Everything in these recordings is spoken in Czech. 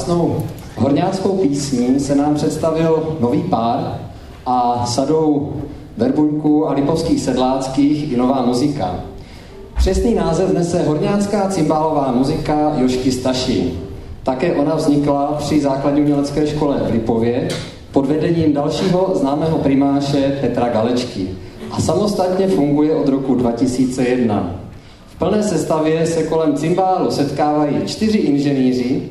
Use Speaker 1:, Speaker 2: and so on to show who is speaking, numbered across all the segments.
Speaker 1: krásnou horňáckou písní se nám představil nový pár a sadou verbuňků a lipovských sedláckých i nová muzika. Přesný název nese horňácká cymbálová muzika Jožky Staši. Také ona vznikla při základní umělecké škole v Lipově pod vedením dalšího známého primáše Petra Galečky a samostatně funguje od roku 2001. V plné sestavě se kolem cymbálu setkávají 4 inženýři,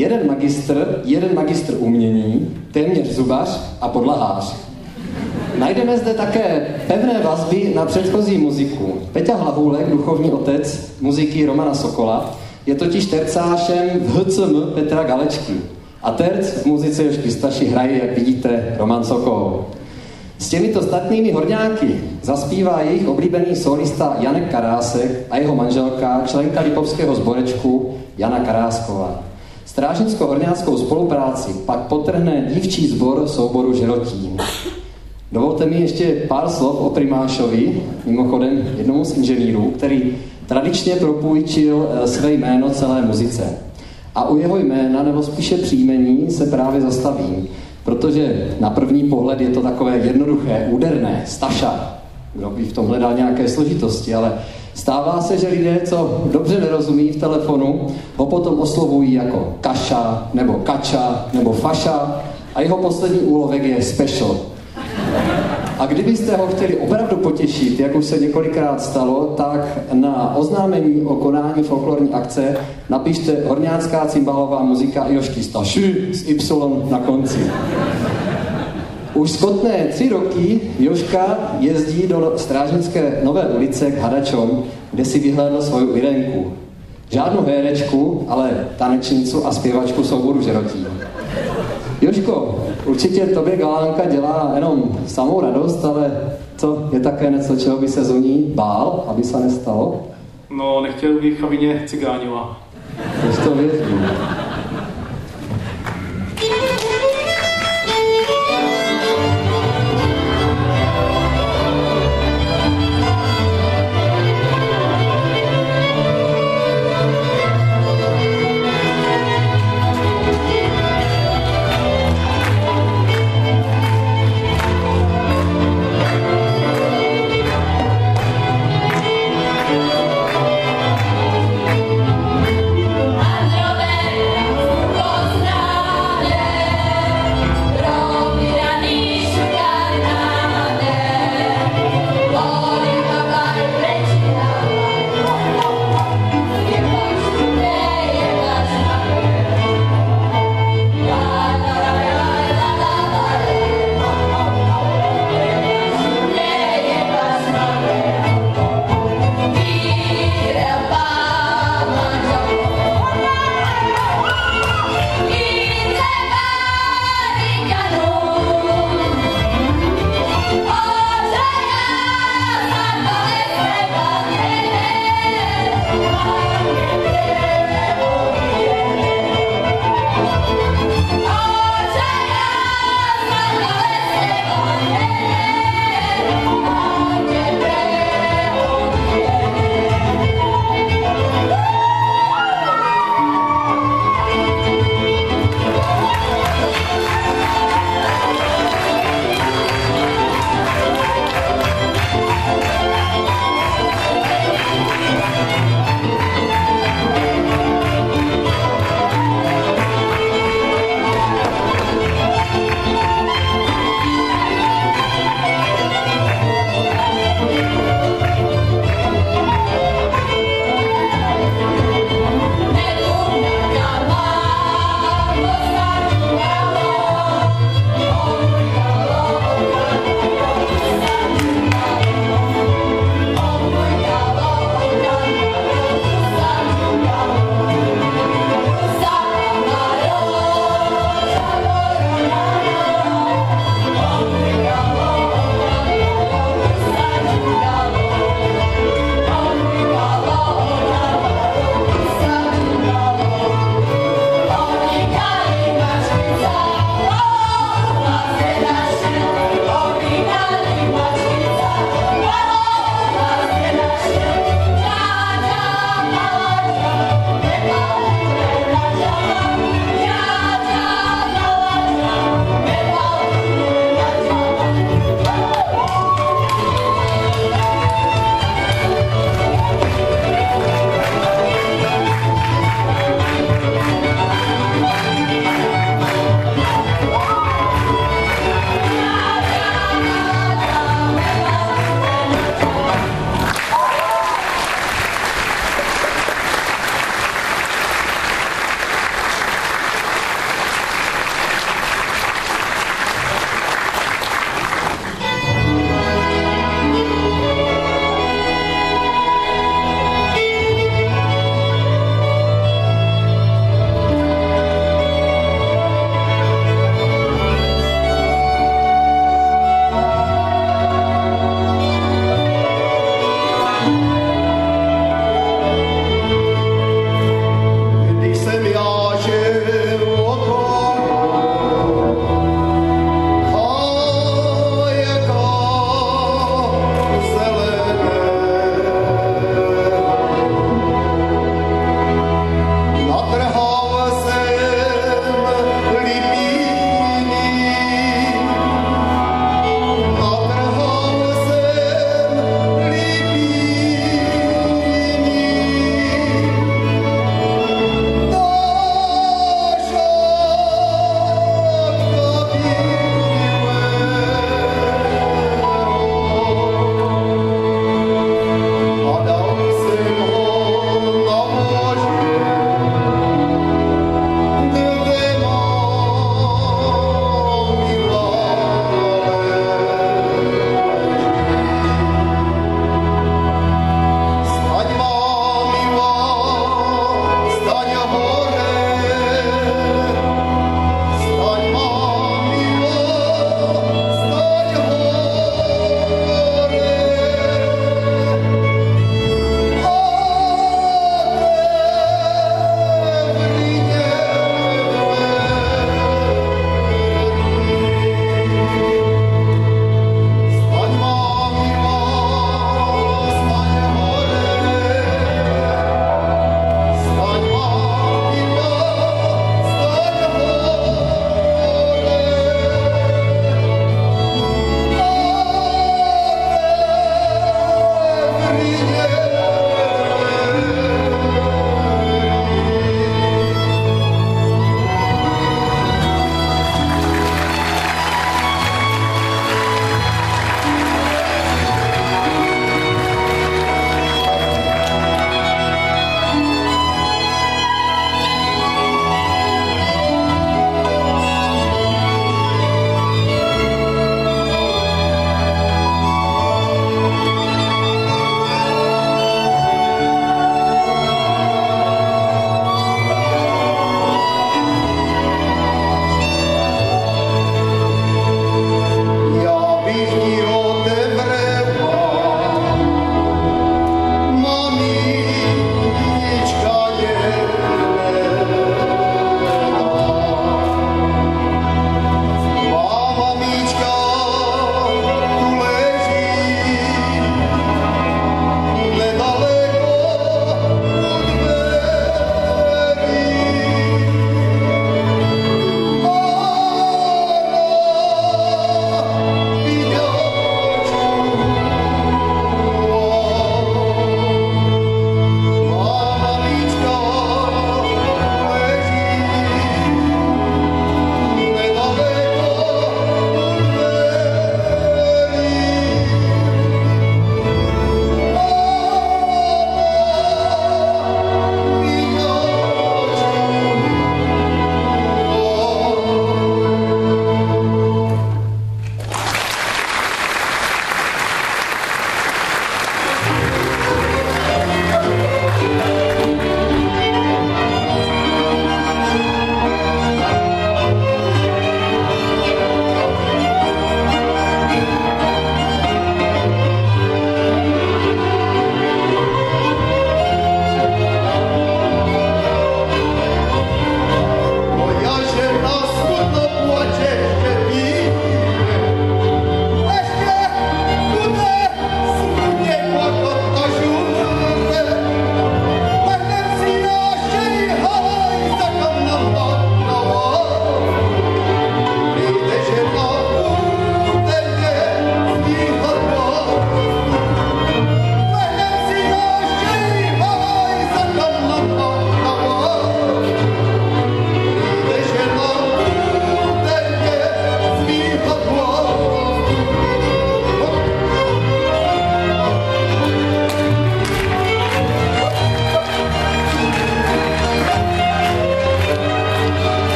Speaker 1: jeden magistr umění, téměř zubař a podlahář. Najdeme zde také pevné vazby na předchozí muziku. Peťa Hlavůlek, duchovní otec muziky Romana Sokola, je totiž tercášem v HCM Petra Galečky. A terc v muzice Jožky Staši hraje, jak vidíte, Roman Sokol. S těmito statnými horňáky zaspívá jejich oblíbený solista Janek Karásek a jeho manželka, členka lipovského sborečku Jana Karásková. Strážnicko-horňáckou spolupráci pak potrhne dívčí sbor souboru Žerotín. Dovolte mi ještě pár slov o primášovi, mimochodem jednomu z inženýrů, který tradičně propůjčil své jméno celé muzice. A u jeho jména, nebo spíše příjmení, se právě zastavím, protože na první pohled je to takové jednoduché, úderné, Staša. Kdo by v tom hledal nějaké složitosti, ale stává se, že lidé, co dobře nerozumí v telefonu, ho potom oslovují jako Kaša, nebo Kača, nebo Faša a jeho poslední úlovek je special. A kdybyste ho chtěli opravdu potěšit, jak už se několikrát stalo, tak na oznámení o konání folklorní akce napište horňácká cymbálová muzika Jožky Staši s Y na konci. Už skotné 3 roky Jožka jezdí do Strážnické Nové ulice k hadačům, kde si vyhlédl svou Irenku. Žádnou hérečku, ale tanečnicu a zpěvačku souboru Žerotín. Jožko, určitě tobě galánka dělá jenom samou radost, ale to je také něco, čeho by se z ní bál, aby se nestalo?
Speaker 2: No, nechtěl bych, aby mě cigánila.
Speaker 1: Už to věřím.
Speaker 3: Andrové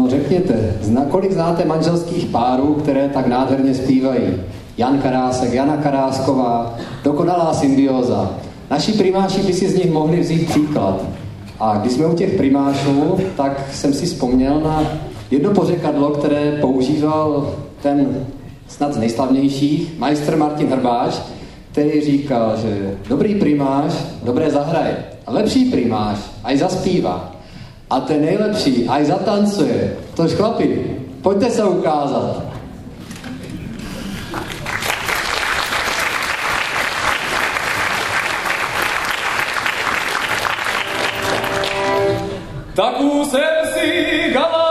Speaker 1: No řekněte, kolik znáte manželských párů, které tak nádherně zpívají? Jan Karásek, Jana Karásková, dokonalá symbioza. Naši primáši by si z nich mohli vzít příklad. A když jsme u těch primášů, tak jsem si vzpomněl na jedno pořekadlo, které používal ten snad z nejslavnějších, majstr Martin Hrbáč, který říkal, že dobrý primáš dobré zahraje. A lepší primáš aj zaspívá. A ten nejlepší aj zatancuje. Tož chlapi, pojďte se ukázat.
Speaker 2: Tak jsem si